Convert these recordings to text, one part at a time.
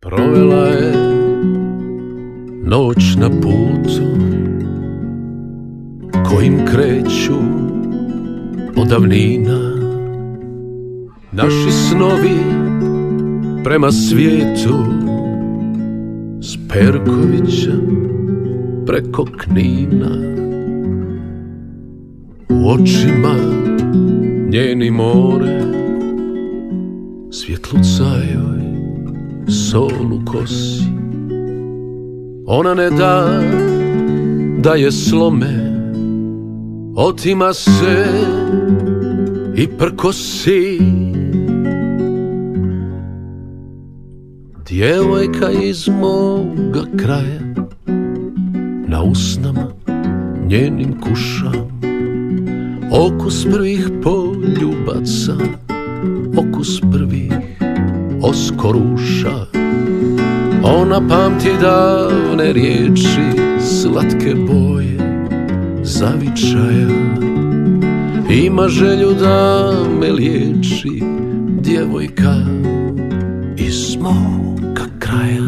Provela je noć na putu kojim kreću od davnina naši snovi prema svijetu, s Perkovića preko Knina. U očima njeni more, svjetluca joj sol u kosi. Ona ne da da je slome, otima se i prkosi. Djevojka iz moga kraja, na usnama njenim kušam okus prvih poljubaca, okus prvih oskoruša. Ona pamti davne riječi, slatke boje zavičaja. Ima želju da me liječi, djevojka iz moga kraja.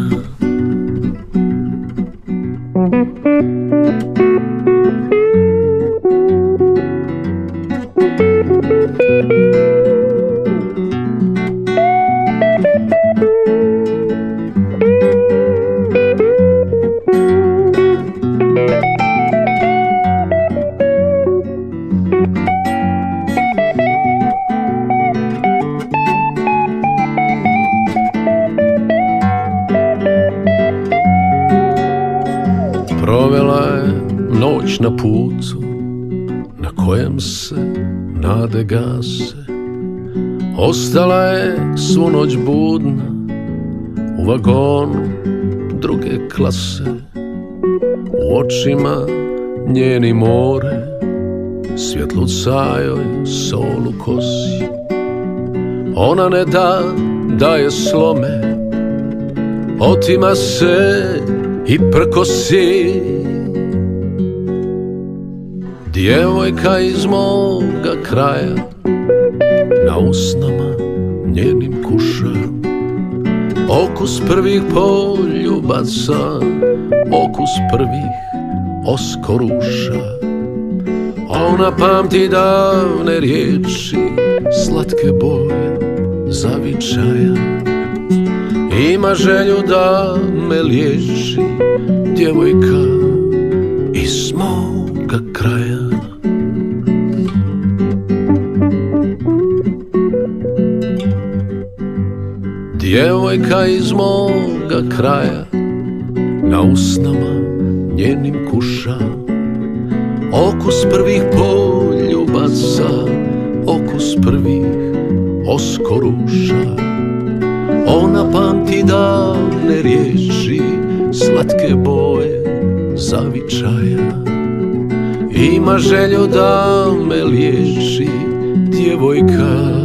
Provela je noć na putu na kojem se nade gase. Ostala je svu noć budna u vagonu druge klase. U očima njeni more, svjetluca joj sol u kosi. Ona ne da da je slome, otima se i prkosi. Djevojka iz moga kraja, na usnama njenim kušam okus prvih poljubaca, okus prvih oskoruša. Ona pamti davne riječi, slatke boje zavičaja. Ima želju da me liječi, djevojka iz moga kraja. Djevojka iz moga kraja, na usnama njenim kušam okus prvih poljubaca, okus prvih oskoruša. Ona pamti davne riječi, slatke boje zavičaja. Ima želju da me liječi, djevojka